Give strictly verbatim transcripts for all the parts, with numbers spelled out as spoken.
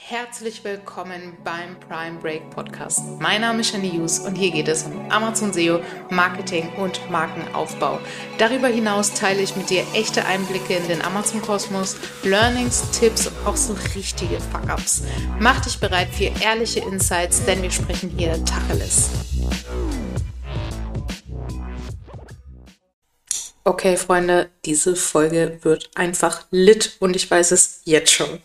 Herzlich willkommen beim Prime Break Podcast. Mein Name ist Shani Hughes und hier geht es um Amazon S E O, Marketing und Markenaufbau. Darüber hinaus teile ich mit dir echte Einblicke in den Amazon-Kosmos, Learnings, Tipps und auch so richtige Fuck-Ups. Mach dich bereit für ehrliche Insights, denn wir sprechen hier Tacheles. Okay, Freunde, diese Folge wird einfach lit und ich weiß es jetzt schon.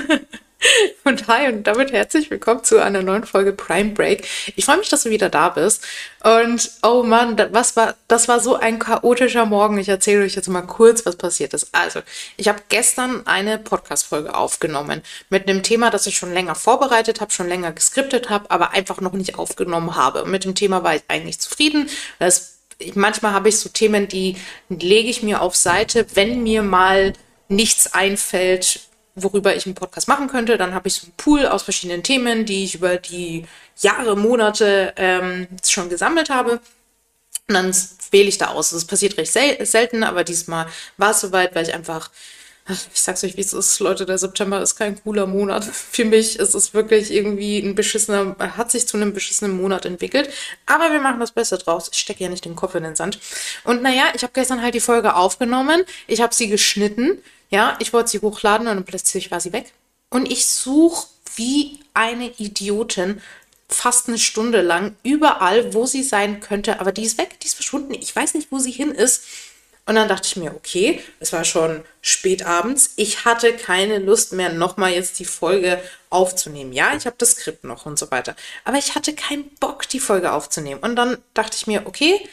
Und hi und damit herzlich willkommen zu einer neuen Folge Prime Break. Ich freue mich, dass du wieder da bist. Und oh Mann, das, was war, das war so ein chaotischer Morgen. Ich erzähle euch jetzt mal kurz, was passiert ist. Also, ich habe gestern eine Podcast-Folge aufgenommen mit einem Thema, das ich schon länger vorbereitet habe, schon länger geskriptet habe, aber einfach noch nicht aufgenommen habe. Mit dem Thema war ich eigentlich zufrieden. Das, ich, manchmal habe ich so Themen, die lege ich mir auf Seite, wenn mir mal nichts einfällt, worüber ich einen Podcast machen könnte. Dann habe ich so einen Pool aus verschiedenen Themen, die ich über die Jahre, Monate ähm, schon gesammelt habe. Und dann wähle ich da aus. Das passiert recht sel- selten, aber diesmal war es soweit, weil ich einfach, ach, ich sag's euch, wie es ist, Leute, der September ist kein cooler Monat. Für mich ist es wirklich irgendwie ein beschissener, hat sich zu einem beschissenen Monat entwickelt. Aber wir machen das Beste draus. Ich stecke ja nicht den Kopf in den Sand. Und naja, ich habe gestern halt die Folge aufgenommen. Ich habe sie geschnitten. Ja, ich wollte sie hochladen und dann plötzlich war sie weg. Und ich suche wie eine Idiotin fast eine Stunde lang überall, wo sie sein könnte. Aber die ist weg, die ist verschwunden. Ich weiß nicht, wo sie hin ist. Und dann dachte ich mir, okay, es war schon spät abends. Ich hatte keine Lust mehr, nochmal jetzt die Folge aufzunehmen. Ja, ich habe das Skript noch und so weiter. Aber ich hatte keinen Bock, die Folge aufzunehmen. Und dann dachte ich mir, okay,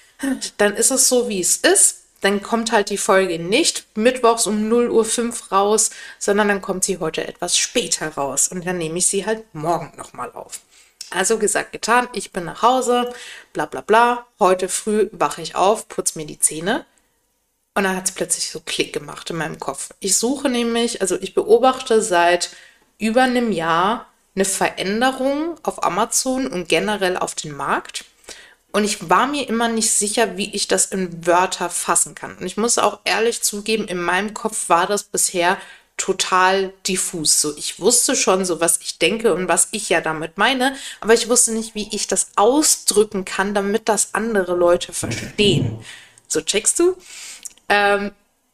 dann ist es so, wie es ist. Dann kommt halt die Folge nicht mittwochs um null Uhr fünf raus, sondern dann kommt sie heute etwas später raus. Und dann nehme ich sie halt morgen nochmal auf. Also gesagt, getan, ich bin nach Hause, bla bla bla. Heute früh wache ich auf, putze mir die Zähne. Und dann hat es plötzlich so Klick gemacht in meinem Kopf. Ich suche nämlich, also ich beobachte seit über einem Jahr eine Veränderung auf Amazon und generell auf den Markt. Und ich war mir immer nicht sicher, wie ich das in Wörter fassen kann. Und ich muss auch ehrlich zugeben, in meinem Kopf war das bisher total diffus. So, ich wusste schon so, was ich denke und was ich ja damit meine, aber ich wusste nicht, wie ich das ausdrücken kann, damit das andere Leute verstehen. So, checkst du? Ähm,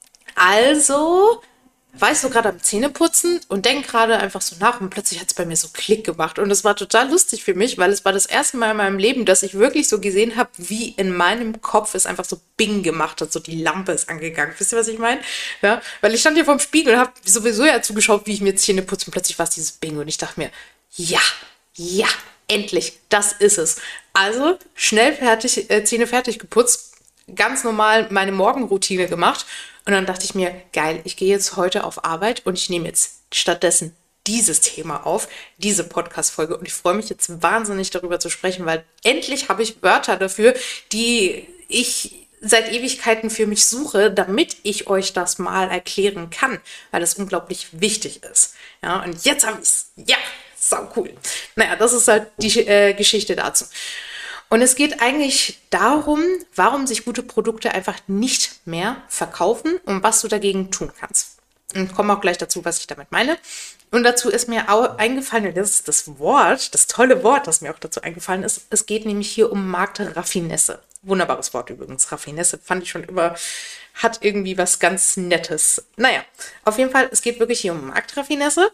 also war ich so gerade am Zähneputzen und denke gerade einfach so nach und plötzlich hat es bei mir so Klick gemacht. Und es war total lustig für mich, weil es war das erste Mal in meinem Leben, dass ich wirklich so gesehen habe, wie in meinem Kopf es einfach so Bing gemacht hat, so die Lampe ist angegangen. Wisst ihr, was ich meine? Ja, weil ich stand hier vorm Spiegel und habe sowieso ja zugeschaut, wie ich mir Zähne putze und plötzlich war es dieses Bing und ich dachte mir, ja, ja, endlich, das ist es. Also schnell fertig, äh, Zähne fertig geputzt, ganz normal meine Morgenroutine gemacht. Und dann dachte ich mir, geil, ich gehe jetzt heute auf Arbeit und ich nehme jetzt stattdessen dieses Thema auf, diese Podcast-Folge. Und ich freue mich jetzt wahnsinnig darüber zu sprechen, weil endlich habe ich Wörter dafür, die ich seit Ewigkeiten für mich suche, damit ich euch das mal erklären kann, weil das unglaublich wichtig ist. Ja, und jetzt habe ich es. Ja, sau cool. Naja, das ist halt die äh, Geschichte dazu. Und es geht eigentlich darum, warum sich gute Produkte einfach nicht mehr verkaufen und was du dagegen tun kannst. Und ich komme auch gleich dazu, was ich damit meine. Und dazu ist mir auch eingefallen, und das ist das Wort, das tolle Wort, das mir auch dazu eingefallen ist. Es geht nämlich hier um Marktraffinesse. Wunderbares Wort übrigens, Raffinesse, fand ich schon immer, hat irgendwie was ganz Nettes. Naja, auf jeden Fall, es geht wirklich hier um Marktraffinesse.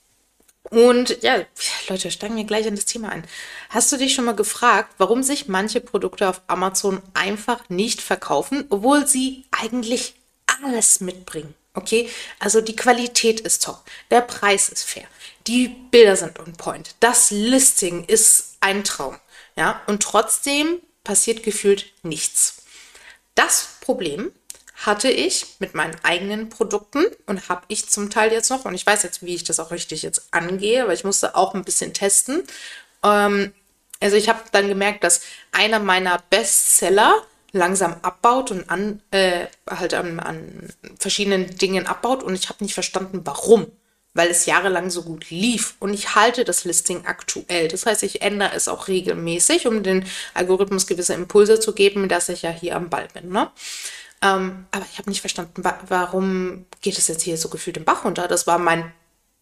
Und ja, Leute, steigen wir gleich in das Thema ein. Hast du dich schon mal gefragt, warum sich manche Produkte auf Amazon einfach nicht verkaufen, obwohl sie eigentlich alles mitbringen? Okay, also die Qualität ist top, der Preis ist fair, die Bilder sind on point, das Listing ist ein Traum, ja, und trotzdem passiert gefühlt nichts. Das Problem hatte ich mit meinen eigenen Produkten und habe ich zum Teil jetzt noch, und ich weiß jetzt, wie ich das auch richtig jetzt angehe, weil ich musste auch ein bisschen testen. Ähm, also ich habe dann gemerkt, dass einer meiner Bestseller langsam abbaut und an, äh, halt an, an verschiedenen Dingen abbaut und ich habe nicht verstanden, warum. Weil es jahrelang so gut lief und ich halte das Listing aktuell. Das heißt, ich ändere es auch regelmäßig, um den Algorithmus gewisse Impulse zu geben, dass ich ja hier am Ball bin, ne? Ähm, aber ich habe nicht verstanden, wa- warum geht es jetzt hier so gefühlt im Bach runter. Das war mein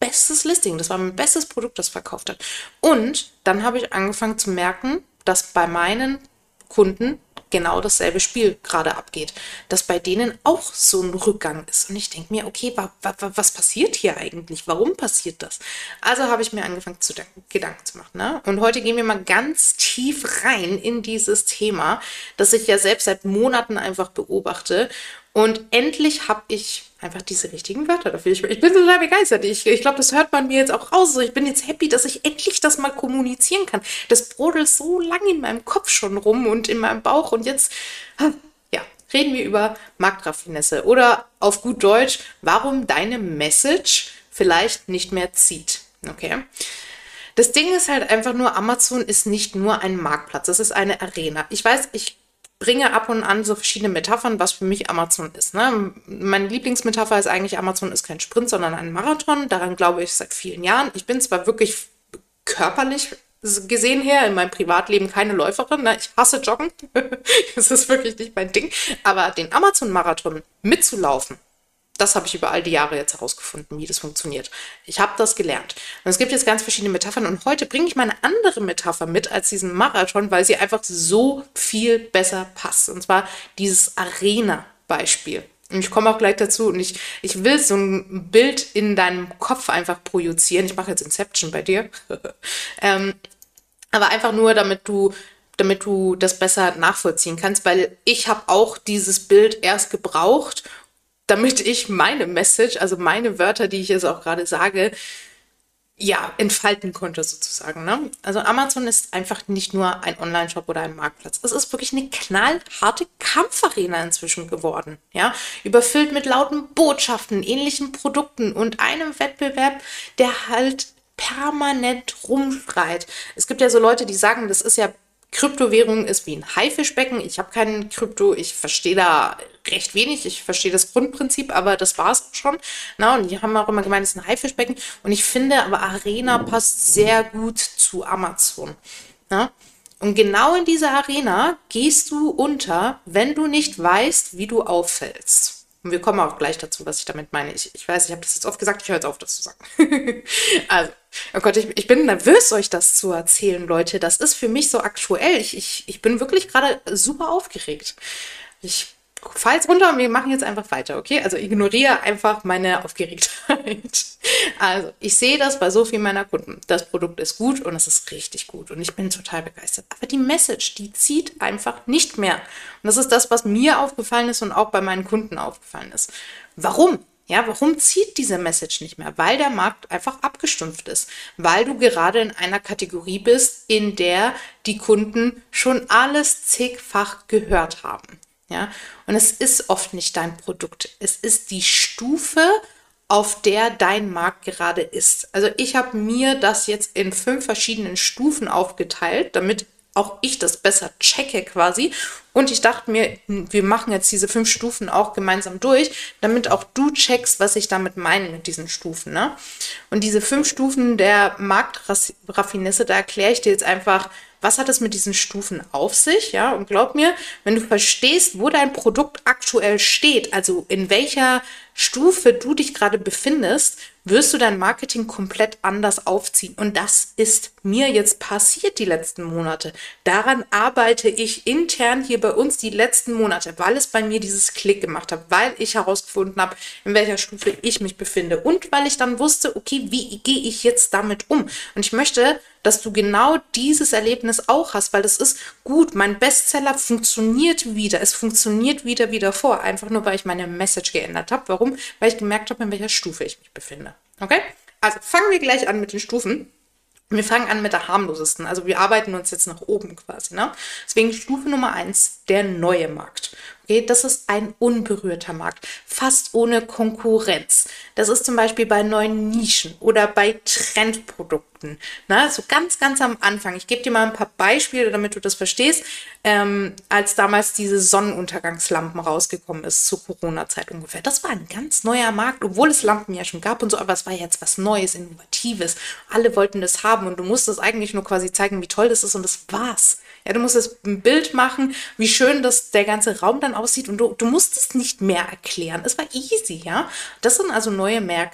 bestes Listing, das war mein bestes Produkt, das verkauft hat. Und dann habe ich angefangen zu merken, dass bei meinen Kunden genau dasselbe Spiel gerade abgeht, dass bei denen auch so ein Rückgang ist. Und ich denke mir, okay, wa, wa, was passiert hier eigentlich? Warum passiert das? Also habe ich mir angefangen zu denken, Gedanken zu machen. Ne? Und heute gehen wir mal ganz tief rein in dieses Thema, das ich ja selbst seit Monaten einfach beobachte. Und endlich habe ich einfach diese richtigen Wörter dafür. Ich, ich bin total begeistert. Ich, ich glaube, das hört man mir jetzt auch raus. So, ich bin jetzt happy, dass ich endlich das mal kommunizieren kann. Das brodelt so lange in meinem Kopf schon rum und in meinem Bauch. Und jetzt, ja, reden wir über Marktraffinesse. Oder auf gut Deutsch, warum deine Message vielleicht nicht mehr zieht. Okay? Das Ding ist halt einfach nur, Amazon ist nicht nur ein Marktplatz. Es ist eine Arena. Ich weiß, ich bringe ab und an so verschiedene Metaphern, was für mich Amazon ist. Ne? Meine Lieblingsmetapher ist eigentlich, Amazon ist kein Sprint, sondern ein Marathon. Daran glaube ich seit vielen Jahren. Ich bin zwar wirklich körperlich gesehen her in meinem Privatleben keine Läuferin. Ne? Ich hasse Joggen. Das ist wirklich nicht mein Ding. Aber den Amazon-Marathon mitzulaufen, das habe ich über all die Jahre jetzt herausgefunden, wie das funktioniert. Ich habe das gelernt. Und es gibt jetzt ganz verschiedene Metaphern. Und heute bringe ich mal eine andere Metapher mit als diesen Marathon, weil sie einfach so viel besser passt. Und zwar dieses Arena-Beispiel. Und ich komme auch gleich dazu. Und ich, ich will so ein Bild in deinem Kopf einfach projizieren. Ich mache jetzt Inception bei dir. ähm, aber einfach nur, damit du damit du das besser nachvollziehen kannst, weil ich habe auch dieses Bild erst gebraucht, damit ich meine Message, also meine Wörter, die ich jetzt auch gerade sage, ja, entfalten konnte sozusagen. Ne? Also Amazon ist einfach nicht nur ein Online-Shop oder ein Marktplatz. Es ist wirklich eine knallharte Kampfarena inzwischen geworden. Ja? Überfüllt mit lauten Botschaften, ähnlichen Produkten und einem Wettbewerb, der halt permanent rumschreit. Es gibt ja so Leute, die sagen, das ist ja Kryptowährung ist wie ein Haifischbecken. Ich habe keinen Krypto, ich verstehe da recht wenig. Ich verstehe das Grundprinzip, aber das war es auch schon. Na, und die haben auch immer gemeint, es ist ein Haifischbecken. Und ich finde, aber Arena passt sehr gut zu Amazon. Na? Und genau in dieser Arena gehst du unter, wenn du nicht weißt, wie du auffällst. Und wir kommen auch gleich dazu, was ich damit meine. Ich, ich weiß, ich habe das jetzt oft gesagt, ich höre jetzt auf, das zu sagen. Also, oh Gott, ich, ich bin nervös, euch das zu erzählen, Leute. Das ist für mich so aktuell. Ich, ich, ich bin wirklich gerade super aufgeregt. Ich fall jetzt runter und wir machen jetzt einfach weiter, okay? Also ignoriere einfach meine Aufgeregtheit. Also, ich sehe das bei so vielen meiner Kunden. Das Produkt ist gut und es ist richtig gut und ich bin total begeistert. Aber die Message, die zieht einfach nicht mehr. Und das ist das, was mir aufgefallen ist und auch bei meinen Kunden aufgefallen ist. Warum? Ja, warum zieht diese Message nicht mehr? Weil der Markt einfach abgestumpft ist. Weil du gerade in einer Kategorie bist, in der die Kunden schon alles zigfach gehört haben. Ja, und es ist oft nicht dein Produkt. Es ist die Stufe, auf der dein Markt gerade ist. Also ich habe mir das jetzt in fünf verschiedenen Stufen aufgeteilt, damit auch ich das besser checke quasi. Und ich dachte mir, wir machen jetzt diese fünf Stufen auch gemeinsam durch, damit auch du checkst, was ich damit meine mit diesen Stufen. Ne? Und diese fünf Stufen der Marktraffinesse, da erkläre ich dir jetzt einfach, was hat es mit diesen Stufen auf sich? Ja, und glaub mir, wenn du verstehst, wo dein Produkt aktuell steht, also in welcher Stufe du dich gerade befindest, wirst du dein Marketing komplett anders aufziehen. Und das ist mir jetzt passiert die letzten Monate. Daran arbeite ich intern hier bei uns die letzten Monate, weil es bei mir dieses Klick gemacht hat, weil ich herausgefunden habe, in welcher Stufe ich mich befinde und weil ich dann wusste, okay, wie gehe ich jetzt damit um? Und ich möchte, dass du genau dieses Erlebnis auch hast, weil das ist gut. Mein Bestseller funktioniert wieder. Es funktioniert wieder wie davor. Einfach nur, weil ich meine Message geändert habe. Warum? Weil ich gemerkt habe, in welcher Stufe ich mich befinde. Okay? Also fangen wir gleich an mit den Stufen. Wir fangen an mit der harmlosesten. Also wir arbeiten uns jetzt nach oben quasi. Ne? Deswegen Stufe Nummer eins, der neue Markt. Okay, das ist ein unberührter Markt, fast ohne Konkurrenz. Das ist zum Beispiel bei neuen Nischen oder bei Trendprodukten. Na, so ganz, ganz am Anfang. Ich gebe dir mal ein paar Beispiele, damit du das verstehst. Ähm, als damals diese Sonnenuntergangslampen rausgekommen ist, zur Corona-Zeit ungefähr. Das war ein ganz neuer Markt, obwohl es Lampen ja schon gab und so, aber es war jetzt was Neues, Innovatives. Alle wollten das haben und du musstest eigentlich nur quasi zeigen, wie toll das ist und das war's. Ja, du musstest ein Bild machen, wie schön das der ganze Raum dann aussieht und du, du musstest nicht mehr erklären. Es war easy, ja. Das sind also neue Märkte.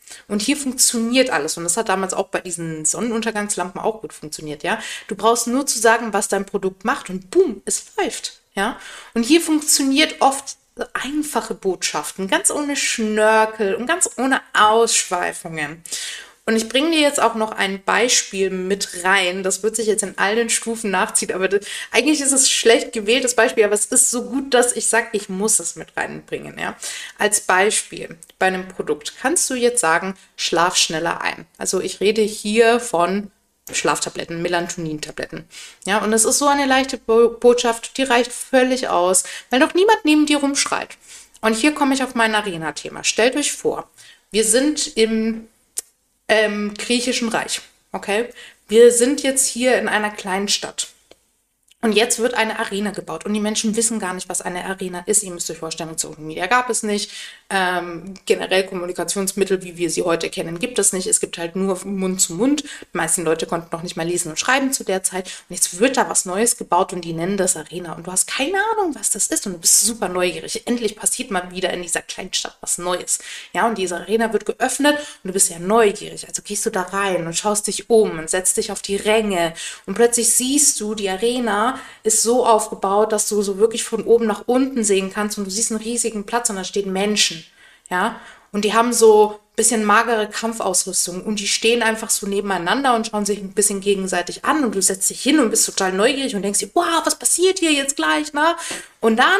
Und hier funktioniert alles. Und das hat damals auch bei diesen Sonnenuntergangslampen auch gut funktioniert, ja. Du brauchst nur zu sagen, was dein Produkt macht und boom, es läuft, ja. Und hier funktioniert oft einfache Botschaften, ganz ohne Schnörkel und ganz ohne Ausschweifungen. Und ich bringe dir jetzt auch noch ein Beispiel mit rein. Das wird sich jetzt in all den Stufen nachziehen, aber das, eigentlich ist es schlecht gewähltes Beispiel, aber es ist so gut, dass ich sage, ich muss es mit reinbringen. Ja? Als Beispiel bei einem Produkt kannst du jetzt sagen, schlaf schneller ein. Also ich rede hier von Schlaftabletten, Melatonin-Tabletten. Ja, und es ist so eine leichte Bo- Botschaft, die reicht völlig aus, weil noch niemand neben dir rumschreit. Und hier komme ich auf mein Arena-Thema. Stellt euch vor, wir sind im ähm, griechischen Reich, okay? Wir sind jetzt hier in einer kleinen Stadt. Und jetzt wird eine Arena gebaut und die Menschen wissen gar nicht, was eine Arena ist. Ihr müsst euch vorstellen, Social Media gab es nicht. Ähm, generell Kommunikationsmittel, wie wir sie heute kennen, gibt es nicht. Es gibt halt nur Mund zu Mund. Die meisten Leute konnten noch nicht mal lesen und schreiben zu der Zeit. Und jetzt wird da was Neues gebaut und die nennen das Arena. Und du hast keine Ahnung, was das ist und du bist super neugierig. Endlich passiert mal wieder in dieser kleinen Stadt was Neues. Ja, und diese Arena wird geöffnet und du bist ja neugierig. Also gehst du da rein und schaust dich um und setzt dich auf die Ränge. Und plötzlich siehst du, die Arena ist so aufgebaut, dass du so wirklich von oben nach unten sehen kannst und du siehst einen riesigen Platz und da stehen Menschen, ja, und die haben so ein bisschen magere Kampfausrüstung und die stehen einfach so nebeneinander und schauen sich ein bisschen gegenseitig an und du setzt dich hin und bist total neugierig und denkst dir, wow, was passiert hier jetzt gleich, ne? Und dann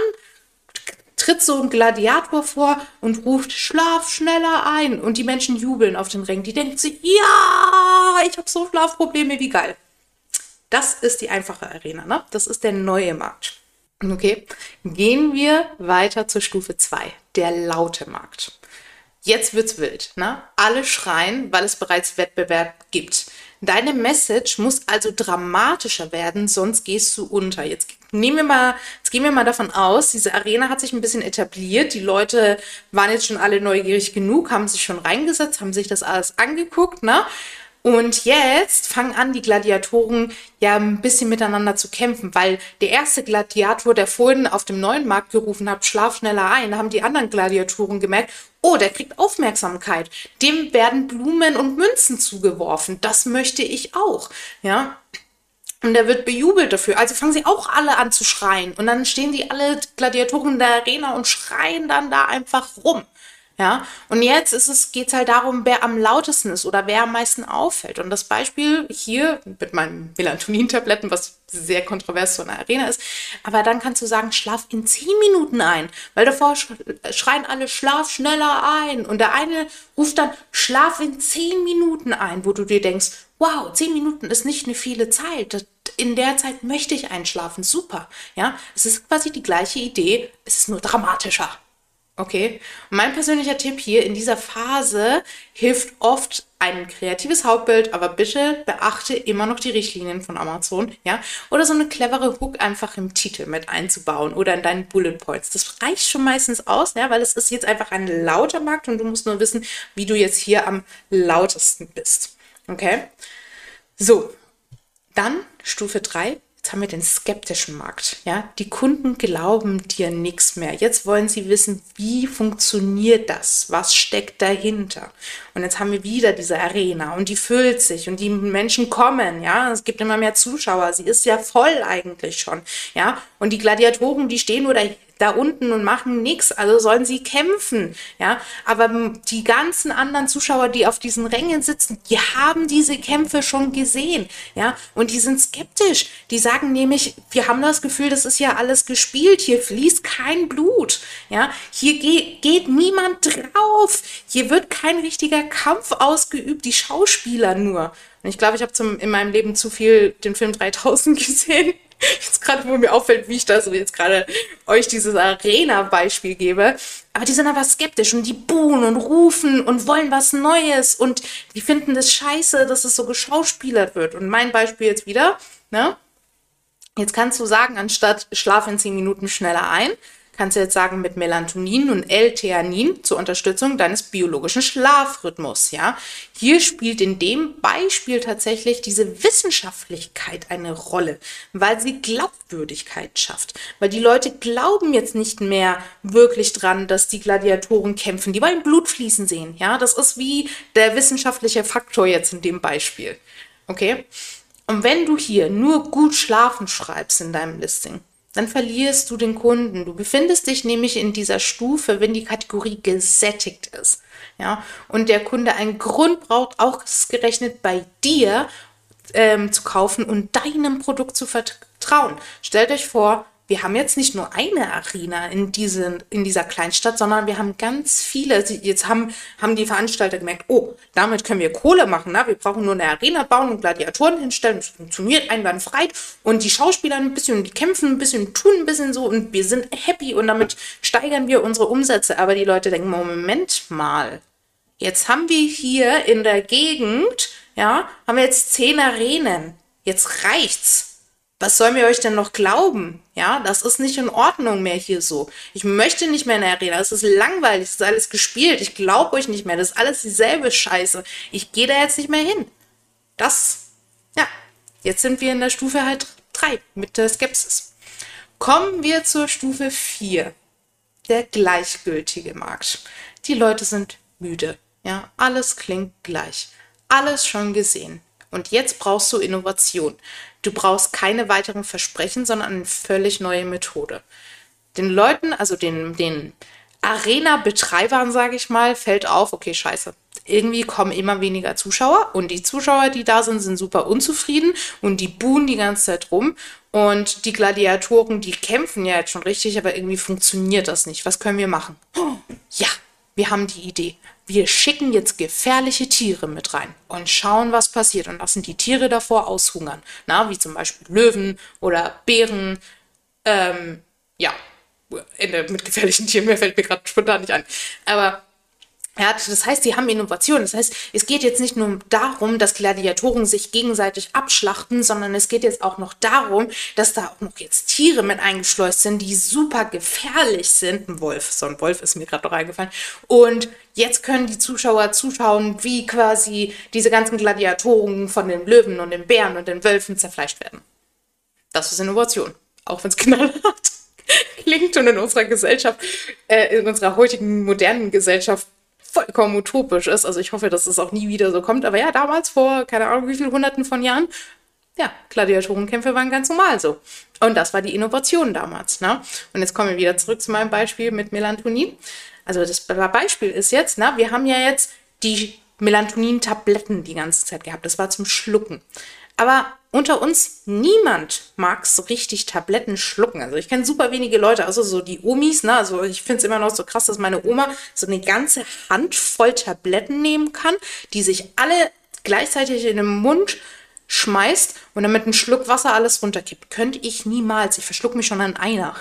tritt so ein Gladiator vor und ruft, schlaf schneller ein und die Menschen jubeln auf den Rängen, die denken sich, ja, ich habe so Schlafprobleme, wie geil. Das ist die einfache Arena, ne? Das ist der neue Markt. Okay, gehen wir weiter zur Stufe zwei, der laute Markt. Jetzt wird's wild, ne? Alle schreien, weil es bereits Wettbewerb gibt. Deine Message muss also dramatischer werden, sonst gehst du unter. Jetzt nehmen wir mal, jetzt gehen wir mal davon aus, diese Arena hat sich ein bisschen etabliert. Die Leute waren jetzt schon alle neugierig genug, haben sich schon reingesetzt, haben sich das alles angeguckt, ne? Und jetzt fangen an, die Gladiatoren ja ein bisschen miteinander zu kämpfen, weil der erste Gladiator, der vorhin auf dem neuen Markt gerufen hat, schlaf schneller ein, da haben die anderen Gladiatoren gemerkt, oh, der kriegt Aufmerksamkeit. Dem werden Blumen und Münzen zugeworfen. Das möchte ich auch, ja. Und der wird bejubelt dafür. Also fangen sie auch alle an zu schreien. Und dann stehen die alle Gladiatoren in der Arena und schreien dann da einfach rum. Ja, und jetzt ist es, geht's halt darum, wer am lautesten ist oder wer am meisten auffällt. Und das Beispiel hier mit meinen Melatonin-Tabletten, was sehr kontrovers so eine Arena ist, aber dann kannst du sagen, schlaf in zehn Minuten ein, weil davor schreien alle, schlaf schneller ein. Und der eine ruft dann, schlaf in zehn Minuten ein, wo du dir denkst, wow, zehn Minuten ist nicht eine viele Zeit. In der Zeit möchte ich einschlafen, super. Ja, es ist quasi die gleiche Idee, es ist nur dramatischer. Okay, und mein persönlicher Tipp hier in dieser Phase hilft oft ein kreatives Hauptbild, aber bitte beachte immer noch die Richtlinien von Amazon, ja, oder so eine clevere Hook einfach im Titel mit einzubauen oder in deinen Bullet Points. Das reicht schon meistens aus, ja, weil es ist jetzt einfach ein lauter Markt und du musst nur wissen, wie du jetzt hier am lautesten bist. Okay, so, dann Stufe drei. Jetzt haben wir den skeptischen Markt. Ja? Die Kunden glauben dir nichts mehr. Jetzt wollen sie wissen, wie funktioniert das? Was steckt dahinter? Und jetzt haben wir wieder diese Arena und die füllt sich und die Menschen kommen. Ja? Es gibt immer mehr Zuschauer. Sie ist ja voll eigentlich schon. Ja? Und die Gladiatoren, die stehen nur da, da unten und machen nichts. Also sollen sie kämpfen. Ja? Aber die ganzen anderen Zuschauer, die auf diesen Rängen sitzen, die haben diese Kämpfe schon gesehen. Ja? Und die sind skeptisch. Die sagen nämlich, wir haben das Gefühl, das ist ja alles gespielt. Hier fließt kein Blut. Ja? Hier geht, geht niemand drauf. Hier wird kein richtiger Kampf ausgeübt. Die Schauspieler nur. Und ich glaube, ich habe zum in meinem Leben zu viel den Film dreitausend gesehen. Jetzt gerade, wo mir auffällt, wie ich das so jetzt gerade euch dieses Arena-Beispiel gebe. Aber die sind aber skeptisch und die buhen und rufen und wollen was Neues und die finden das scheiße, dass es so geschauspielert wird. Und mein Beispiel jetzt wieder, ne? Jetzt kannst du sagen, anstatt schlaf in zehn Minuten schneller ein, kannst du jetzt sagen, mit Melatonin und L-Theanin zur Unterstützung deines biologischen Schlafrhythmus, ja. Hier spielt in dem Beispiel tatsächlich diese Wissenschaftlichkeit eine Rolle, weil sie Glaubwürdigkeit schafft. Weil die Leute glauben jetzt nicht mehr wirklich dran, dass die Gladiatoren kämpfen. Die wollen Blut fließen sehen, ja. Das ist wie der wissenschaftliche Faktor jetzt in dem Beispiel, okay. Und wenn du hier nur gut schlafen schreibst in deinem Listing, dann verlierst du den Kunden. Du befindest dich nämlich in dieser Stufe, wenn die Kategorie gesättigt ist. Ja? Und der Kunde einen Grund braucht, auch gerechnet bei dir ähm, zu kaufen und deinem Produkt zu vertrauen. Stellt euch vor, wir haben jetzt nicht nur eine Arena in, diesen, in dieser Kleinstadt, sondern wir haben ganz viele. Jetzt haben, haben die Veranstalter gemerkt, oh, damit können wir Kohle machen. Ne? Wir brauchen nur eine Arena bauen und Gladiatoren hinstellen. Das funktioniert einwandfrei. Und die Schauspieler ein bisschen, die kämpfen ein bisschen, tun ein bisschen so und wir sind happy und damit steigern wir unsere Umsätze. Aber die Leute denken, Moment mal, jetzt haben wir hier in der Gegend, ja, haben wir jetzt zehn Arenen. Jetzt reicht's. Was sollen wir euch denn noch glauben? Ja, das ist nicht in Ordnung mehr hier so. Ich möchte nicht mehr in der Arena. Es ist langweilig, es ist alles gespielt. Ich glaube euch nicht mehr. Das ist alles dieselbe Scheiße. Ich gehe da jetzt nicht mehr hin. Das, ja, jetzt sind wir in der Stufe halt drei mit der Skepsis. Kommen wir zur Stufe vier. Der gleichgültige Markt. Die Leute sind müde. Ja, alles klingt gleich. Alles schon gesehen. Und jetzt brauchst du Innovation. Du brauchst keine weiteren Versprechen, sondern eine völlig neue Methode. Den Leuten, also den, den Arena-Betreibern, sage ich mal, fällt auf, okay, scheiße. Irgendwie kommen immer weniger Zuschauer und die Zuschauer, die da sind, sind super unzufrieden und die buhen die ganze Zeit rum. Und die Gladiatoren, die kämpfen ja jetzt schon richtig, aber irgendwie funktioniert das nicht. Was können wir machen? Oh, ja, wir haben die Idee. Wir schicken jetzt gefährliche Tiere mit rein und schauen, was passiert und lassen die Tiere davor aushungern. Na, wie zum Beispiel Löwen oder Bären. Ähm, ja, Ende mit gefährlichen Tieren, mir fällt mir gerade spontan nicht ein. Aber ja, das heißt, sie haben Innovation. Das heißt, es geht jetzt nicht nur darum, dass Gladiatoren sich gegenseitig abschlachten, sondern es geht jetzt auch noch darum, dass da auch noch jetzt Tiere mit eingeschleust sind, die super gefährlich sind. Ein Wolf, so ein Wolf ist mir gerade noch eingefallen. Und jetzt können die Zuschauer zuschauen, wie quasi diese ganzen Gladiatoren von den Löwen und den Bären und den Wölfen zerfleischt werden. Das ist Innovation, auch wenn es knallhart klingt und in unserer Gesellschaft, äh, in unserer heutigen modernen Gesellschaft vollkommen utopisch ist. Also ich hoffe, dass es auch nie wieder so kommt. Aber ja, damals vor, keine Ahnung, wie viele Hunderten von Jahren, ja, Gladiatorenkämpfe waren ganz normal so. Und das war die Innovation damals. Ne? Und jetzt kommen wir wieder zurück zu meinem Beispiel mit Melatonin. Also das Beispiel ist jetzt, na, wir haben ja jetzt die Melatonin-Tabletten die ganze Zeit gehabt. Das war zum Schlucken. Aber unter uns, niemand mag so richtig Tabletten schlucken. Also ich kenne super wenige Leute, also so die Omis, ne? Also ich finde es immer noch so krass, dass meine Oma so eine ganze Handvoll Tabletten nehmen kann, die sich alle gleichzeitig in den Mund schmeißt und dann mit einem Schluck Wasser alles runterkippt. Könnte ich niemals. Ich verschluck mich schon an einer.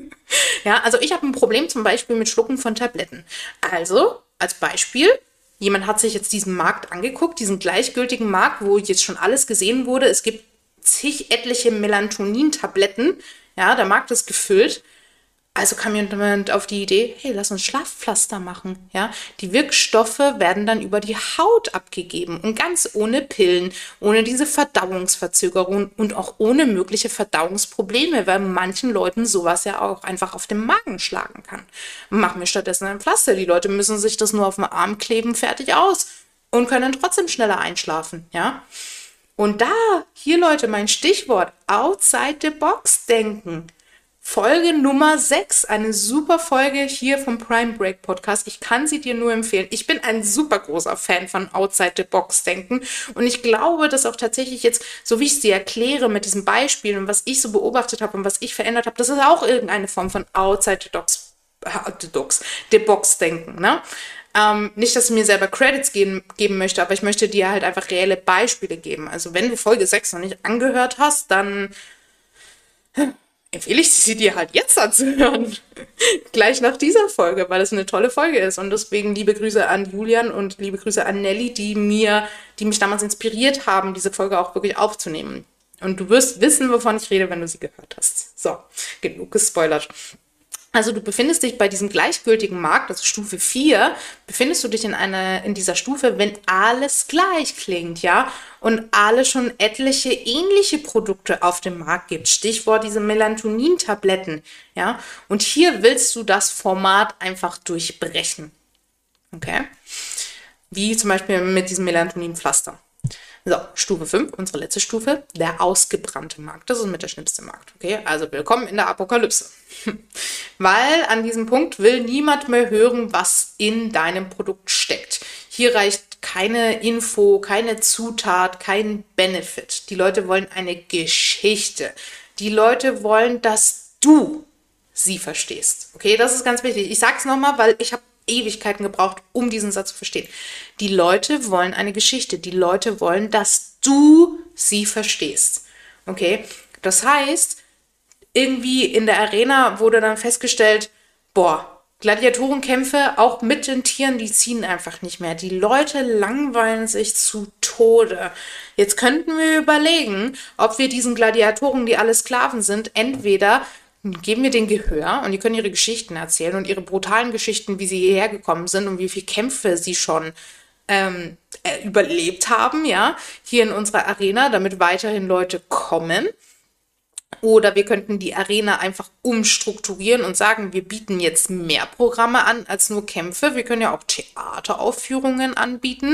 Ja, also ich habe ein Problem zum Beispiel mit Schlucken von Tabletten. Also, als Beispiel, jemand hat sich jetzt diesen Markt angeguckt, diesen gleichgültigen Markt, wo jetzt schon alles gesehen wurde. Es gibt zig etliche Melatonin-Tabletten. Ja, der Markt ist gefüllt. Also kam jemand auf die Idee, hey, lass uns Schlafpflaster machen. Ja, die Wirkstoffe werden dann über die Haut abgegeben und ganz ohne Pillen, ohne diese Verdauungsverzögerung und auch ohne mögliche Verdauungsprobleme, weil manchen Leuten sowas ja auch einfach auf den Magen schlagen kann. Machen wir stattdessen ein Pflaster. Die Leute müssen sich das nur auf den Arm kleben, fertig aus und können trotzdem schneller einschlafen. Ja. Und da, hier Leute, mein Stichwort, outside the box denken. Folge Nummer sechs, eine super Folge hier vom Prime Break Podcast. Ich kann sie dir nur empfehlen. Ich bin ein super großer Fan von Outside the Box denken und ich glaube, dass auch tatsächlich jetzt, so wie ich es dir erkläre mit diesem Beispiel und was ich so beobachtet habe und was ich verändert habe, das ist auch irgendeine Form von Outside the Box, the Box, the Box denken, ne? Ähm, nicht, dass ich mir selber Credits geben, geben möchte, aber ich möchte dir halt einfach reelle Beispiele geben. Also wenn du Folge sechs noch nicht angehört hast, dann empfehle ich sie dir halt jetzt anzuhören. Gleich nach dieser Folge, weil es eine tolle Folge ist. Und deswegen liebe Grüße an Julian und liebe Grüße an Nelly, die mir, die mich damals inspiriert haben, diese Folge auch wirklich aufzunehmen. Und du wirst wissen, wovon ich rede, wenn du sie gehört hast. So, genug gespoilert. Also du befindest dich bei diesem gleichgültigen Markt, also Stufe vier, befindest du dich in einer, in dieser Stufe, wenn alles gleich klingt, ja, und alle schon etliche ähnliche Produkte auf dem Markt gibt. Stichwort diese Melatonin-Tabletten, ja. Und hier willst du das Format einfach durchbrechen, okay? Wie zum Beispiel mit diesem Melatonin-Pflaster. So, Stufe fünf, unsere letzte Stufe, der ausgebrannte Markt. Das ist mit der schlimmste Markt, okay? Also willkommen in der Apokalypse. Weil an diesem Punkt will niemand mehr hören, was in deinem Produkt steckt. Hier reicht keine Info, keine Zutat, kein Benefit. Die Leute wollen eine Geschichte. Die Leute wollen, dass du sie verstehst. Okay, das ist ganz wichtig. Ich sag's nochmal, weil ich habe Ewigkeiten gebraucht, um diesen Satz zu verstehen. Die Leute wollen eine Geschichte. Die Leute wollen, dass du sie verstehst. Okay? Das heißt, irgendwie in der Arena wurde dann festgestellt, boah, Gladiatorenkämpfe, auch mit den Tieren, die ziehen einfach nicht mehr. Die Leute langweilen sich zu Tode. Jetzt könnten wir überlegen, ob wir diesen Gladiatoren, die alle Sklaven sind, entweder geben wir den Gehör und die können ihre Geschichten erzählen und ihre brutalen Geschichten, wie sie hierher gekommen sind und wie viele Kämpfe sie schon ähm, äh, überlebt haben, ja, hier in unserer Arena, damit weiterhin Leute kommen. Oder wir könnten die Arena einfach umstrukturieren und sagen, wir bieten jetzt mehr Programme an als nur Kämpfe. Wir können ja auch Theateraufführungen anbieten.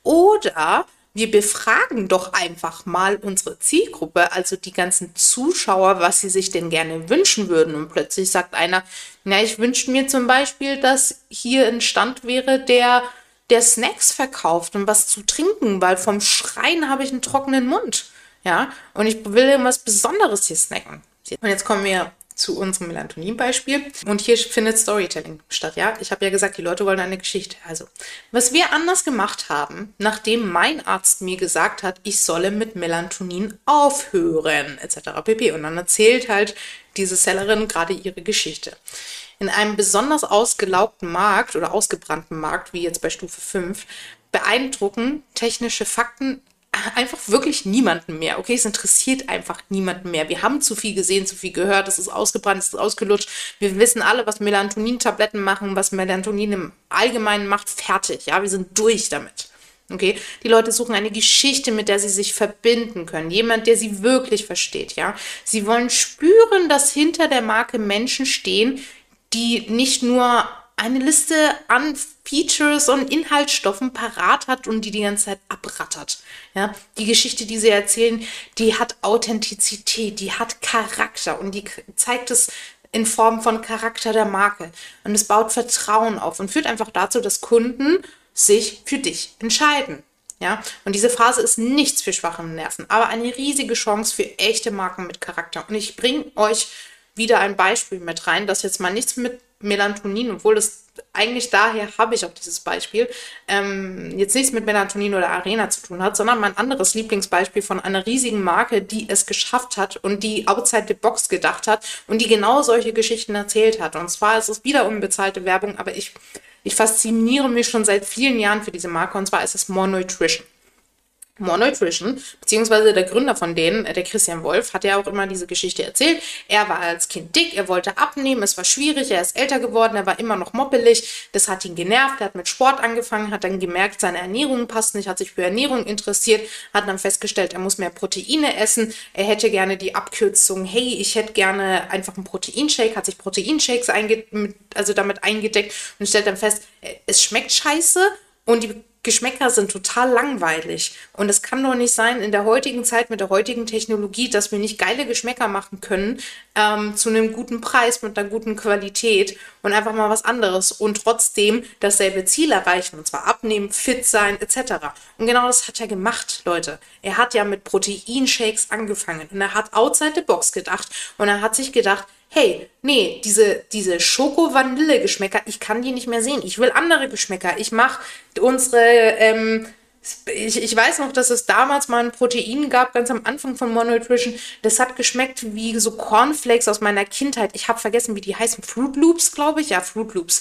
Oder wir befragen doch einfach mal unsere Zielgruppe, also die ganzen Zuschauer, was sie sich denn gerne wünschen würden. Und plötzlich sagt einer, na, ich wünsche mir zum Beispiel, dass hier ein Stand wäre, der, der Snacks verkauft und was zu trinken, weil vom Schreien habe ich einen trockenen Mund. Ja, und ich will irgendwas Besonderes hier snacken. Und jetzt kommen wir zu unserem Melatonin-Beispiel. Und hier findet Storytelling statt, ja. Ich habe ja gesagt, die Leute wollen eine Geschichte. Also, was wir anders gemacht haben, nachdem mein Arzt mir gesagt hat, ich solle mit Melatonin aufhören, et cetera pp. Und dann erzählt halt diese Sellerin gerade ihre Geschichte. In einem besonders ausgelaugten Markt oder ausgebrannten Markt, wie jetzt bei Stufe fünf, beeindrucken technische Fakten einfach wirklich niemanden mehr. Okay, es interessiert einfach niemanden mehr. Wir haben zu viel gesehen, zu viel gehört, es ist ausgebrannt, es ist ausgelutscht. Wir wissen alle, was Melatonin-Tabletten machen, was Melatonin im Allgemeinen macht, fertig. Ja, wir sind durch damit. Okay, die Leute suchen eine Geschichte, mit der sie sich verbinden können. Jemand, der sie wirklich versteht, ja. Sie wollen spüren, dass hinter der Marke Menschen stehen, die nicht nur eine Liste an Features und Inhaltsstoffen parat hat und die die ganze Zeit abrattert. Ja, die Geschichte, die sie erzählen, die hat Authentizität, die hat Charakter und die zeigt es in Form von Charakter der Marke. Und es baut Vertrauen auf und führt einfach dazu, dass Kunden sich für dich entscheiden. Ja, und diese Phase ist nichts für schwache Nerven, aber eine riesige Chance für echte Marken mit Charakter. Und ich bringe euch wieder ein Beispiel mit rein, das jetzt mal nichts mit Melatonin, obwohl das eigentlich daher habe ich auch dieses Beispiel, ähm, jetzt nichts mit Melatonin oder Arena zu tun hat, sondern mein anderes Lieblingsbeispiel von einer riesigen Marke, die es geschafft hat und die outside the box gedacht hat und die genau solche Geschichten erzählt hat. Und zwar ist es wieder unbezahlte Werbung, aber ich, ich fasziniere mich schon seit vielen Jahren für diese Marke und zwar ist es More Nutrition. More Nutrition, beziehungsweise der Gründer von denen, der Christian Wolf, hat ja auch immer diese Geschichte erzählt. Er war als Kind dick, er wollte abnehmen, es war schwierig, er ist älter geworden, er war immer noch moppelig, das hat ihn genervt, er hat mit Sport angefangen, hat dann gemerkt, seine Ernährung passt nicht, hat sich für Ernährung interessiert, hat dann festgestellt, er muss mehr Proteine essen, er hätte gerne die Abkürzung, hey, ich hätte gerne einfach einen Proteinshake, hat sich Proteinshakes einge- also damit eingedeckt und stellt dann fest, es schmeckt scheiße und die Geschmäcker sind total langweilig. Und es kann doch nicht sein, in der heutigen Zeit mit der heutigen Technologie, dass wir nicht geile Geschmäcker machen können, ähm, zu einem guten Preis, mit einer guten Qualität und einfach mal was anderes und trotzdem dasselbe Ziel erreichen, und zwar abnehmen, fit sein, et cetera. Und genau das hat er gemacht, Leute. Er hat ja mit Proteinshakes angefangen und er hat outside the box gedacht und er hat sich gedacht, hey, nee, diese, diese Schoko-Vanille-Geschmäcker, ich kann die nicht mehr sehen. Ich will andere Geschmäcker. Ich mache unsere, ähm, ich, ich weiß noch, dass es damals mal ein Protein gab, ganz am Anfang von More Nutrition. Das hat geschmeckt wie so Cornflakes aus meiner Kindheit. Ich habe vergessen, wie die heißen. Fruit Loops, glaube ich. Ja, Fruit Loops.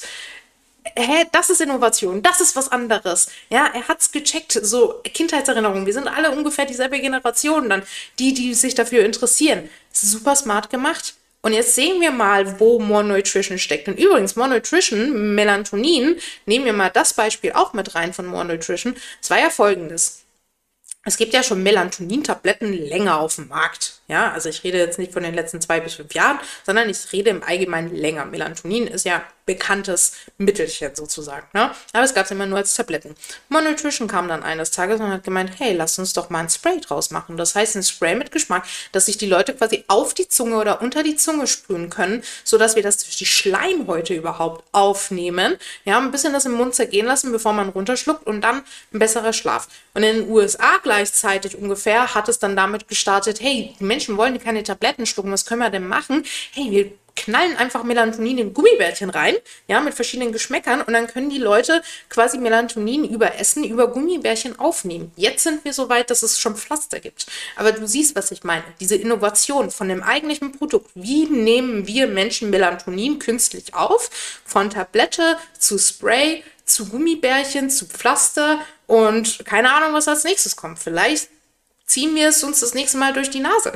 Hä, das ist Innovation, das ist was anderes. Ja, er hat's gecheckt, so Kindheitserinnerungen. Wir sind alle ungefähr dieselbe Generation dann, die, die sich dafür interessieren. Super smart gemacht. Und jetzt sehen wir mal, wo More Nutrition steckt. Und übrigens, More Nutrition, Melatonin, nehmen wir mal das Beispiel auch mit rein von More Nutrition. Es war ja folgendes. Es gibt ja schon Melatonin-Tabletten länger auf dem Markt. Ja, also ich rede jetzt nicht von den letzten zwei bis fünf Jahren, sondern ich rede im Allgemeinen länger. Melatonin ist ja bekanntes Mittelchen sozusagen. Ne? Aber es gab es immer nur als Tabletten. More Nutrition kam dann eines Tages und hat gemeint, hey, lass uns doch mal ein Spray draus machen. Das heißt, ein Spray mit Geschmack, dass sich die Leute quasi auf die Zunge oder unter die Zunge sprühen können, sodass wir das durch die Schleimhäute überhaupt aufnehmen. Ja, ein bisschen das im Mund zergehen lassen, bevor man runterschluckt und dann ein besserer Schlaf. Und in den U S A gleichzeitig ungefähr hat es dann damit gestartet, hey, die Menschen wollen keine Tabletten schlucken, was können wir denn machen? Hey, wir knallen einfach Melatonin in Gummibärchen rein, ja, mit verschiedenen Geschmäckern und dann können die Leute quasi Melatonin über Essen, über Gummibärchen aufnehmen. Jetzt sind wir so weit, dass es schon Pflaster gibt. Aber du siehst, was ich meine. Diese Innovation von dem eigentlichen Produkt. Wie nehmen wir Menschen Melatonin künstlich auf? Von Tablette zu Spray, zu Gummibärchen, zu Pflaster und keine Ahnung, was als nächstes kommt. Vielleicht ziehen wir es uns das nächste Mal durch die Nase.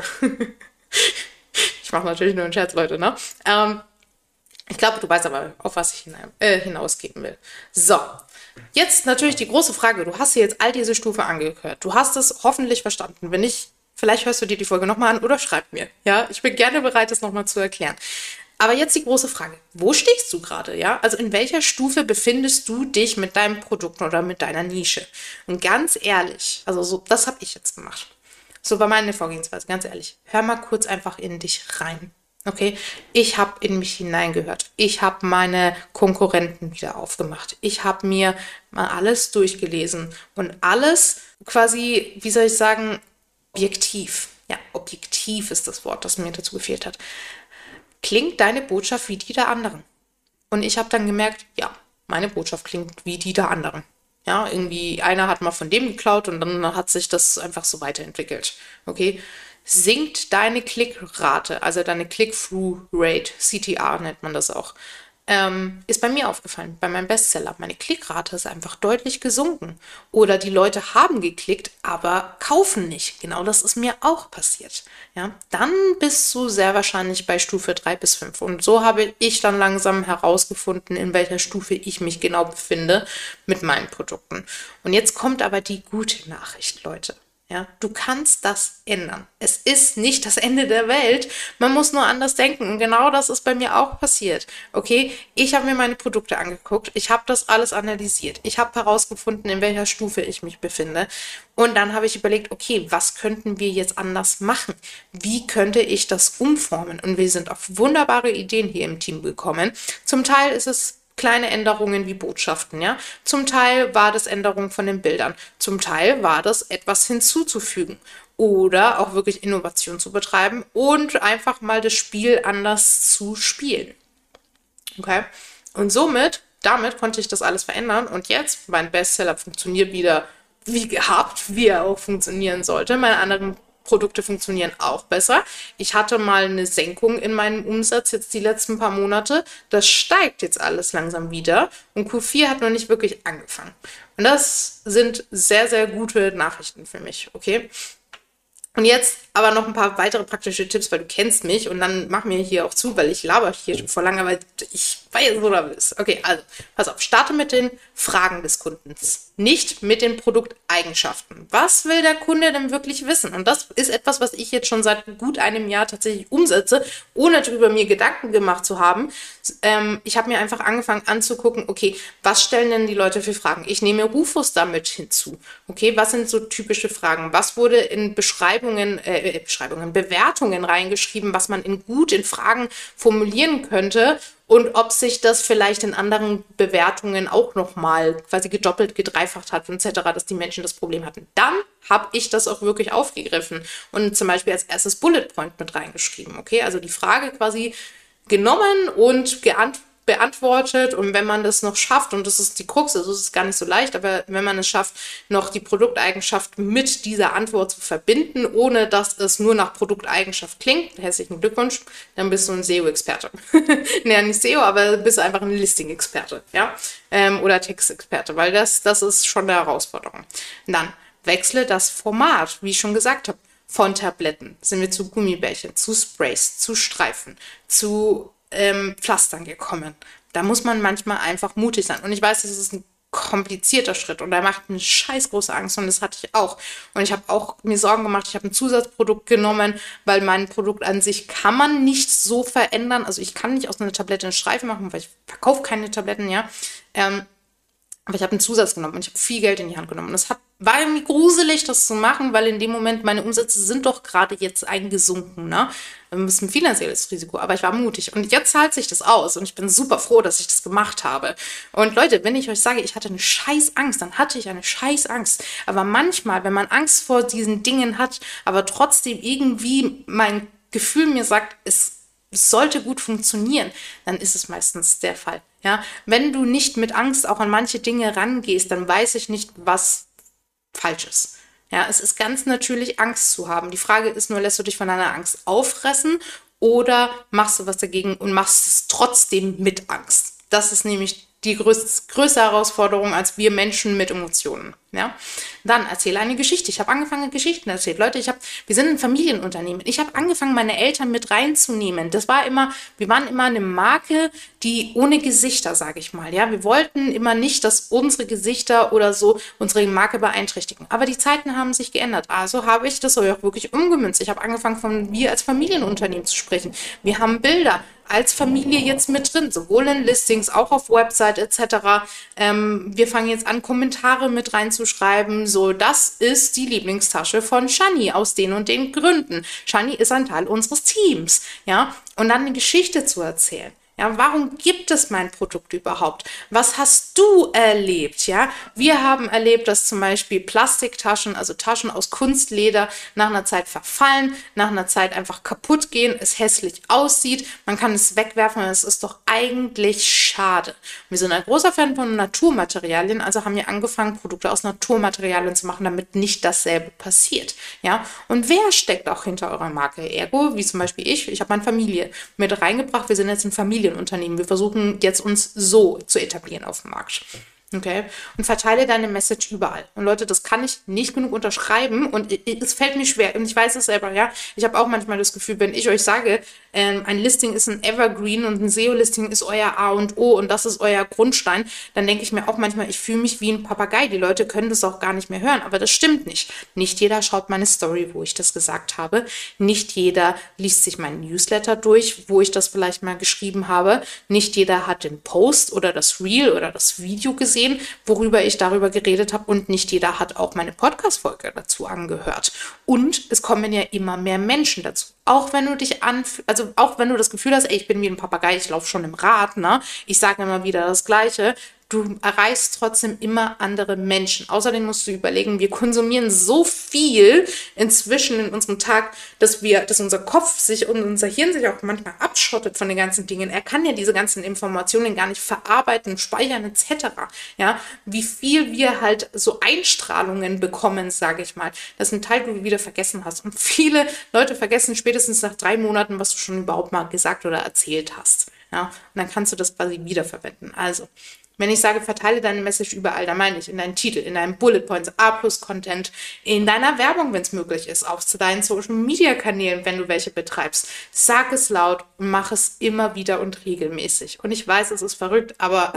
Ich mache natürlich nur einen Scherz, Leute, ne? Ähm, ich glaube, du weißt aber, auf was ich hinein, äh, hinausgeben will. So, jetzt natürlich die große Frage. Du hast dir jetzt all diese Stufen angehört. Du hast es hoffentlich verstanden. Wenn nicht, vielleicht hörst du dir die Folge nochmal an oder schreib mir. Ja, ich bin gerne bereit, das nochmal zu erklären. Aber jetzt die große Frage. Wo stehst du gerade, ja? Also in welcher Stufe befindest du dich mit deinem Produkt oder mit deiner Nische? Und ganz ehrlich, also so, das habe ich jetzt gemacht. So war meine Vorgehensweise, ganz ehrlich. Hör mal kurz einfach in dich rein. Okay? Ich habe in mich hineingehört. Ich habe meine Konkurrenten wieder aufgemacht. Ich habe mir mal alles durchgelesen und alles quasi, wie soll ich sagen, objektiv. Ja, objektiv ist das Wort, das mir dazu gefehlt hat. Klingt deine Botschaft wie die der anderen? Und ich habe dann gemerkt, ja, meine Botschaft klingt wie die der anderen. Ja, irgendwie einer hat mal von dem geklaut und dann hat sich das einfach so weiterentwickelt. Okay, sinkt deine Klickrate, also deine Click-Through-Rate, C T R nennt man das auch, ähm, ist bei mir aufgefallen, bei meinem Bestseller. Meine Klickrate ist einfach deutlich gesunken. Oder die Leute haben geklickt, aber kaufen nicht. Genau das ist mir auch passiert. Ja, dann bist du sehr wahrscheinlich bei Stufe drei bis fünf. Und so habe ich dann langsam herausgefunden, in welcher Stufe ich mich genau befinde mit meinen Produkten. Und jetzt kommt aber die gute Nachricht, Leute. Ja, du kannst das ändern. Es ist nicht das Ende der Welt. Man muss nur anders denken. Und genau das ist bei mir auch passiert. Okay, ich habe mir meine Produkte angeguckt. Ich habe das alles analysiert. Ich habe herausgefunden, in welcher Stufe ich mich befinde. Und dann habe ich überlegt, okay, was könnten wir jetzt anders machen? Wie könnte ich das umformen? Und wir sind auf wunderbare Ideen hier im Team gekommen. Zum Teil ist es kleine Änderungen wie Botschaften, ja. Zum Teil war das Änderung von den Bildern. Zum Teil war das etwas hinzuzufügen oder auch wirklich Innovation zu betreiben und einfach mal das Spiel anders zu spielen. Okay? Und somit, damit konnte ich das alles verändern und jetzt, mein Bestseller funktioniert wieder wie gehabt, wie er auch funktionieren sollte. Meine anderen Produkte funktionieren auch besser. Ich hatte mal eine Senkung in meinem Umsatz jetzt die letzten paar Monate. Das steigt jetzt alles langsam wieder und Q vier hat noch nicht wirklich angefangen. Und das sind sehr, sehr gute Nachrichten für mich, okay? Und jetzt aber noch ein paar weitere praktische Tipps, weil du kennst mich und dann mach mir hier auch zu, weil ich laber hier schon vor lange, weil ich weiß, wo du bist. Okay, also, pass auf, starte mit den Fragen des Kundens, nicht mit den Produkteigenschaften. Was will der Kunde denn wirklich wissen? Und das ist etwas, was ich jetzt schon seit gut einem Jahr tatsächlich umsetze, ohne darüber mir Gedanken gemacht zu haben. Ähm, ich habe mir einfach angefangen anzugucken, okay, was stellen denn die Leute für Fragen? Ich nehme Rufus damit hinzu. Okay, was sind so typische Fragen? Was wurde in Beschreibungen, äh, Beschreibungen, Bewertungen reingeschrieben, was man in gut in Fragen formulieren könnte und ob sich das vielleicht in anderen Bewertungen auch nochmal quasi gedoppelt, gedreifacht hat und et cetera, dass die Menschen das Problem hatten. Dann habe ich das auch wirklich aufgegriffen und zum Beispiel als erstes Bullet Point mit reingeschrieben. Okay, also die Frage quasi genommen und geantwortet, beantwortet und wenn man das noch schafft, und das ist die Krux, also es ist gar nicht so leicht, aber wenn man es schafft, noch die Produkteigenschaft mit dieser Antwort zu verbinden, ohne dass es nur nach Produkteigenschaft klingt, herzlichen Glückwunsch, dann bist du ein S E O-Experte. Naja, nicht S E O, aber bist einfach ein Listing-Experte, ja, ähm, oder Textexperte, weil das, das ist schon eine Herausforderung. Dann wechsle das Format, wie ich schon gesagt habe. Von Tabletten sind wir zu Gummibärchen, zu Sprays, zu Streifen, zu ähm, Pflastern gekommen. Da muss man manchmal einfach mutig sein. Und ich weiß, das ist ein komplizierter Schritt und der macht mir scheiß große Angst und das hatte ich auch. Und ich habe auch mir Sorgen gemacht, ich habe ein Zusatzprodukt genommen, weil mein Produkt an sich kann man nicht so verändern. Also ich kann nicht aus einer Tablette einen Streifen machen, weil ich verkaufe keine Tabletten, ja. Ähm, aber ich habe einen Zusatz genommen und ich habe viel Geld in die Hand genommen. Und es hat, war irgendwie gruselig, das zu machen, weil in dem Moment meine Umsätze sind doch gerade jetzt eingesunken. Ne? Das ist ein finanzielles Risiko, aber ich war mutig. Und jetzt zahlt sich das aus und ich bin super froh, dass ich das gemacht habe. Und Leute, wenn ich euch sage, ich hatte eine scheiß Angst, dann hatte ich eine scheiß Angst. Aber manchmal, wenn man Angst vor diesen Dingen hat, aber trotzdem irgendwie mein Gefühl mir sagt, es es sollte gut funktionieren, dann ist es meistens der Fall. Ja? Wenn du nicht mit Angst auch an manche Dinge rangehst, dann weiß ich nicht, was falsch ist. Ja, es ist ganz natürlich, Angst zu haben. Die Frage ist nur, lässt du dich von deiner Angst auffressen oder machst du was dagegen und machst es trotzdem mit Angst? Das ist nämlich die größ größte Herausforderung als wir Menschen mit Emotionen. Ja? Dann erzähle eine Geschichte. Ich habe angefangen, Geschichten erzählt. Leute, ich hab, wir sind ein Familienunternehmen. Ich habe angefangen, meine Eltern mit reinzunehmen. Das war immer, wir waren immer eine Marke, die ohne Gesichter, sage ich mal. Ja? Wir wollten immer nicht, dass unsere Gesichter oder so unsere Marke beeinträchtigen. Aber die Zeiten haben sich geändert. Also habe ich das auch wirklich umgemünzt. Ich habe angefangen, von wir als Familienunternehmen zu sprechen. Wir haben Bilder als Familie jetzt mit drin, sowohl in Listings, auch auf Website et cetera. Ähm, wir fangen jetzt an, Kommentare mit reinzuschreiben. So, das ist die Lieblingstasche von Shani aus den und den Gründen. Shani ist ein Teil unseres Teams, ja, und dann eine Geschichte zu erzählen. Ja, warum gibt es mein Produkt überhaupt? Was hast du erlebt? Ja, wir haben erlebt, dass zum Beispiel Plastiktaschen, also Taschen aus Kunstleder, nach einer Zeit verfallen, nach einer Zeit einfach kaputt gehen, es hässlich aussieht, man kann es wegwerfen und es ist doch eigentlich schade. Wir sind ein großer Fan von Naturmaterialien, also haben wir angefangen, Produkte aus Naturmaterialien zu machen, damit nicht dasselbe passiert. Ja, und wer steckt auch hinter eurer Marke? Ergo, wie zum Beispiel ich, ich habe meine Familie mit reingebracht, wir sind jetzt ein Familienunternehmen. Wir versuchen jetzt uns so zu etablieren auf dem Markt. Okay? Und verteile deine Message überall. Und Leute, das kann ich nicht genug unterschreiben und es fällt mir schwer. Und ich weiß es selber, ja. Ich habe auch manchmal das Gefühl, wenn ich euch sage, ähm, ein Listing ist ein Evergreen und ein S E O-Listing ist euer A und O und das ist euer Grundstein, dann denke ich mir auch manchmal, ich fühle mich wie ein Papagei. Die Leute können das auch gar nicht mehr hören. Aber das stimmt nicht. Nicht jeder schaut meine Story, wo ich das gesagt habe. Nicht jeder liest sich meinen Newsletter durch, wo ich das vielleicht mal geschrieben habe. Nicht jeder hat den Post oder das Reel oder das Video gesehen, worüber ich darüber geredet habe, und nicht jeder hat auch meine Podcast-Folge dazu angehört. Und es kommen ja immer mehr Menschen dazu. Auch wenn du dich anf- also auch wenn du das Gefühl hast, ey, ich bin wie ein Papagei, ich laufe schon im Rad, ne? Ich sage immer wieder das Gleiche. Du erreichst trotzdem immer andere Menschen. Außerdem musst du überlegen, wir konsumieren so viel inzwischen in unserem Tag, dass wir, dass unser Kopf sich und unser Hirn sich auch manchmal abschottet von den ganzen Dingen. Er kann ja diese ganzen Informationen gar nicht verarbeiten, speichern et cetera. Ja, wie viel wir halt so Einstrahlungen bekommen, sage ich mal. Das ist ein Teil, den du wieder vergessen hast. Und viele Leute vergessen spätestens nach drei Monaten, was du schon überhaupt mal gesagt oder erzählt hast. Ja, und dann kannst du das quasi wiederverwenden. Also, wenn ich sage, verteile deine Message überall, dann meine ich in deinen Titel, in deinen Bullet Points, A-Plus-Content, in deiner Werbung, wenn es möglich ist, auch zu deinen Social-Media-Kanälen, wenn du welche betreibst. Sag es laut und mach es immer wieder und regelmäßig. Und ich weiß, es ist verrückt, aber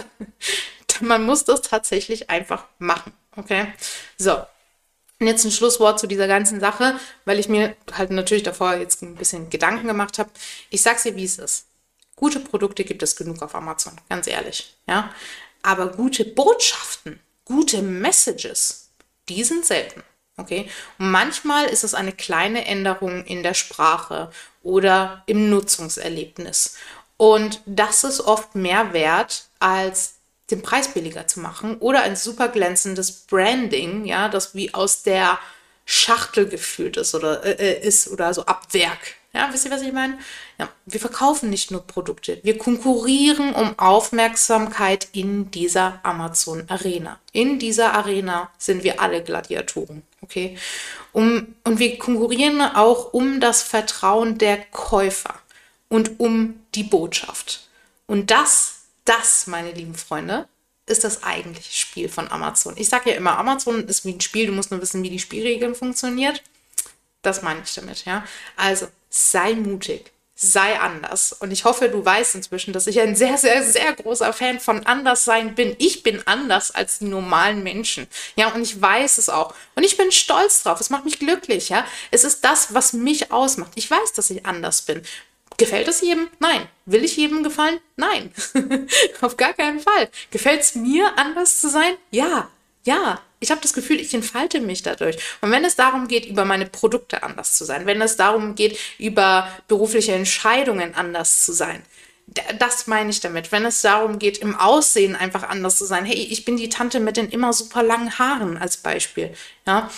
man muss das tatsächlich einfach machen. Okay? So. Und jetzt ein Schlusswort zu dieser ganzen Sache, weil ich mir halt natürlich davor jetzt ein bisschen Gedanken gemacht habe. Ich sag's dir, wie es ist. Gute Produkte gibt es genug auf Amazon, ganz ehrlich. Ja? Aber gute Botschaften, gute Messages, die sind selten. Okay? Und manchmal ist es eine kleine Änderung in der Sprache oder im Nutzungserlebnis. Und das ist oft mehr wert, als den Preis billiger zu machen oder ein super glänzendes Branding, ja, das wie aus der Schachtel gefühlt ist oder äh, ist oder so ab Werk. Ja, wisst ihr, was ich meine? Ja, wir verkaufen nicht nur Produkte, wir konkurrieren um Aufmerksamkeit in dieser Amazon-Arena. In dieser Arena sind wir alle Gladiatoren, okay? Um, und wir konkurrieren auch um das Vertrauen der Käufer und um die Botschaft. Und das, das, meine lieben Freunde, ist das eigentliche Spiel von Amazon. Ich sage ja immer, Amazon ist wie ein Spiel, du musst nur wissen, wie die Spielregeln funktionieren. Das meine ich damit, ja. Also sei mutig, sei anders. Und ich hoffe, du weißt inzwischen, dass ich ein sehr, sehr, sehr großer Fan von Anderssein bin. Ich bin anders als die normalen Menschen. Ja, und ich weiß es auch. Und ich bin stolz drauf. Es macht mich glücklich, ja. Es ist das, was mich ausmacht. Ich weiß, dass ich anders bin. Gefällt es jedem? Nein. Will ich jedem gefallen? Nein. Auf gar keinen Fall. Gefällt es mir, anders zu sein? Ja. Ja. Ich habe das Gefühl, ich entfalte mich dadurch. Und wenn es darum geht, über meine Produkte anders zu sein, wenn es darum geht, über berufliche Entscheidungen anders zu sein, das meine ich damit. Wenn es darum geht, im Aussehen einfach anders zu sein. Hey, ich bin die Tante mit den immer super langen Haaren als Beispiel. Ja.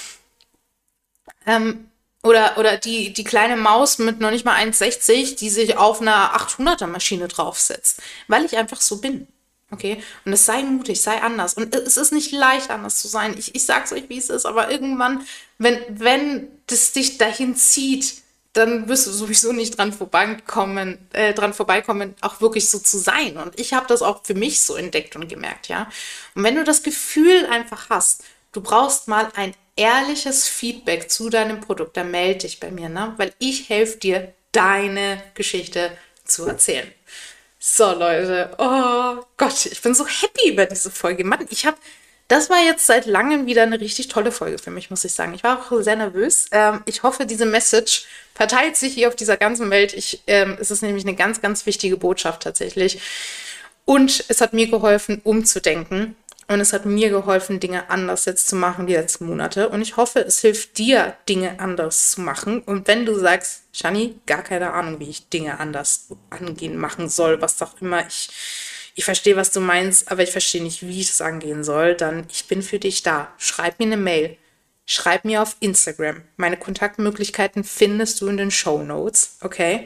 Ähm, oder, oder die, die kleine Maus mit noch nicht mal eins sechzig, die sich auf einer achthunderter Maschine draufsetzt. Weil ich einfach so bin. Okay? Und es sei mutig, sei anders. Und es ist nicht leicht, anders zu sein. Ich, ich sag's euch, wie es ist, aber irgendwann, wenn, wenn das dich dahin zieht, dann wirst du sowieso nicht dran vorbeikommen, äh, dran vorbeikommen, auch wirklich so zu sein. Und ich habe das auch für mich so entdeckt und gemerkt, ja. Und wenn du das Gefühl einfach hast, du brauchst mal ein ehrliches Feedback zu deinem Produkt, dann melde dich bei mir, ne? Weil ich helfe dir, deine Geschichte zu erzählen. So, Leute. Oh Gott, ich bin so happy über diese Folge. Mann, ich habe, das war jetzt seit langem wieder eine richtig tolle Folge für mich, muss ich sagen. Ich war auch sehr nervös. Ähm, ich hoffe, diese Message verteilt sich hier auf dieser ganzen Welt. Ich, ähm, es ist nämlich eine ganz, ganz wichtige Botschaft tatsächlich. Und es hat mir geholfen, umzudenken. Und es hat mir geholfen, Dinge anders jetzt zu machen die letzten Monate. Und ich hoffe, es hilft dir, Dinge anders zu machen. Und wenn du sagst, Shani, gar keine Ahnung, wie ich Dinge anders angehen machen soll, was auch immer, ich, ich verstehe, was du meinst, aber ich verstehe nicht, wie ich das angehen soll, dann ich bin für dich da. Schreib mir eine Mail. Schreib mir auf Instagram. Meine Kontaktmöglichkeiten findest du in den Shownotes, okay?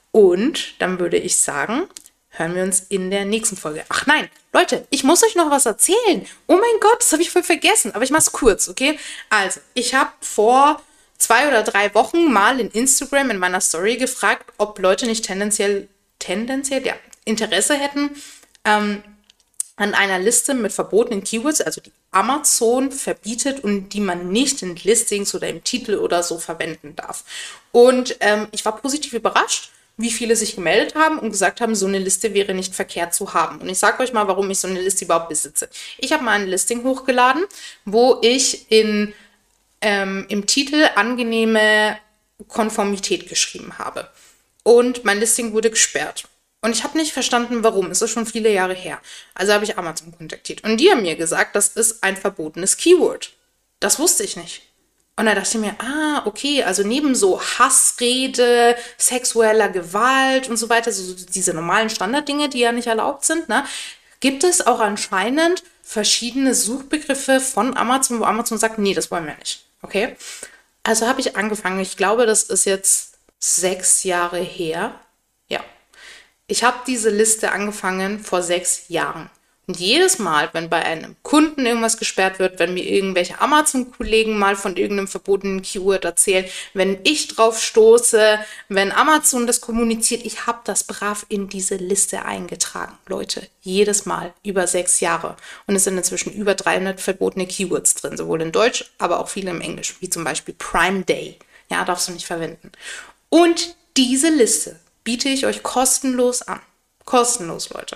Und dann würde ich sagen, hören wir uns in der nächsten Folge. Ach nein, Leute, ich muss euch noch was erzählen. Oh mein Gott, das habe ich voll vergessen. Aber ich mache es kurz, okay? Also, ich habe vor zwei oder drei Wochen mal in Instagram in meiner Story gefragt, ob Leute nicht tendenziell, tendenziell, ja, Interesse hätten ähm, an einer Liste mit verbotenen Keywords, also die Amazon verbietet und die man nicht in Listings oder im Titel oder so verwenden darf. Und ähm, ich war positiv überrascht, wie viele sich gemeldet haben und gesagt haben, so eine Liste wäre nicht verkehrt zu haben. Und ich sage euch mal, warum ich so eine Liste überhaupt besitze. Ich habe mal ein Listing hochgeladen, wo ich in, ähm, im Titel angenehme Konformität geschrieben habe. Und mein Listing wurde gesperrt. Und ich habe nicht verstanden, warum. Es ist schon viele Jahre her. Also habe ich Amazon kontaktiert. Und die haben mir gesagt, das ist ein verbotenes Keyword. Das wusste ich nicht. Und da dachte ich mir, ah, okay, also neben so Hassrede, sexueller Gewalt und so weiter, so diese normalen Standarddinge, die ja nicht erlaubt sind, ne, gibt es auch anscheinend verschiedene Suchbegriffe von Amazon, wo Amazon sagt, nee, das wollen wir nicht. Okay? Also habe ich angefangen, ich glaube, das ist jetzt sechs Jahre her. Ja. Ich habe diese Liste angefangen vor sechs Jahren. Und jedes Mal, wenn bei einem Kunden irgendwas gesperrt wird, wenn mir irgendwelche Amazon-Kollegen mal von irgendeinem verbotenen Keyword erzählen, wenn ich drauf stoße, wenn Amazon das kommuniziert, ich habe das brav in diese Liste eingetragen, Leute. Jedes Mal, über sechs Jahre. Und es sind inzwischen über dreihundert verbotene Keywords drin, sowohl in Deutsch, aber auch viele im Englisch, wie zum Beispiel Prime Day. Ja, darfst du nicht verwenden. Und diese Liste biete ich euch kostenlos an. Kostenlos, Leute.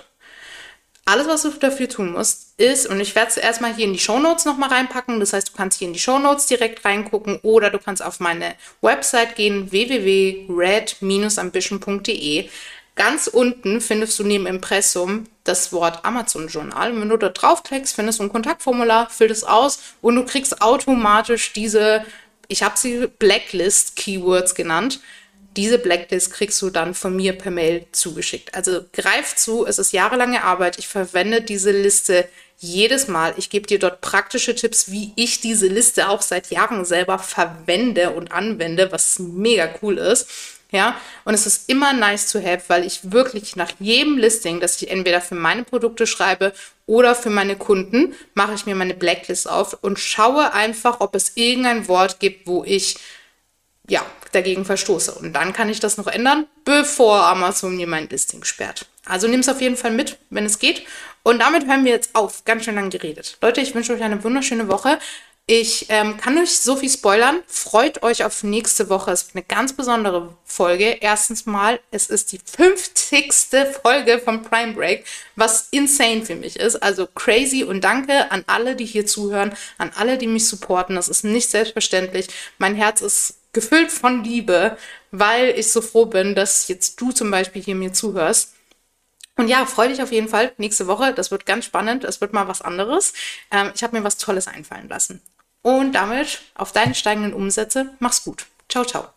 Alles, was du dafür tun musst, ist, und ich werde es erstmal hier in die Shownotes nochmal reinpacken, das heißt, du kannst hier in die Shownotes direkt reingucken oder du kannst auf meine Website gehen, w w w punkt red dash ambition punkt d e. Ganz unten findest du neben Impressum das Wort Amazon-Journal. Und wenn du da draufklickst, findest du ein Kontaktformular, füll es aus und du kriegst automatisch diese, ich habe sie Blacklist-Keywords genannt, diese Blacklist kriegst du dann von mir per Mail zugeschickt. Also greif zu, es ist jahrelange Arbeit. Ich verwende diese Liste jedes Mal. Ich gebe dir dort praktische Tipps, wie ich diese Liste auch seit Jahren selber verwende und anwende, was mega cool ist. Ja, und es ist immer nice to have, weil ich wirklich nach jedem Listing, das ich entweder für meine Produkte schreibe oder für meine Kunden, mache ich mir meine Blacklist auf und schaue einfach, ob es irgendein Wort gibt, wo ich ja, dagegen verstoße. Und dann kann ich das noch ändern, bevor Amazon mir mein Listing sperrt. Also nimm es auf jeden Fall mit, wenn es geht. Und damit hören wir jetzt auf. Ganz schön lang geredet. Leute, ich wünsche euch eine wunderschöne Woche. Ich ähm, kann euch so viel spoilern. Freut euch auf nächste Woche. Es wird eine ganz besondere Folge. Erstens mal, es ist die fünfzigste Folge von Prime Break, was insane für mich ist. Also crazy und danke an alle, die hier zuhören, an alle, die mich supporten. Das ist nicht selbstverständlich. Mein Herz ist gefüllt von Liebe, weil ich so froh bin, dass jetzt du zum Beispiel hier mir zuhörst. Und ja, freu dich auf jeden Fall nächste Woche. Das wird ganz spannend. Es wird mal was anderes. Ähm, ich habe mir was Tolles einfallen lassen. Und damit auf deine steigenden Umsätze. Mach's gut. Ciao, ciao.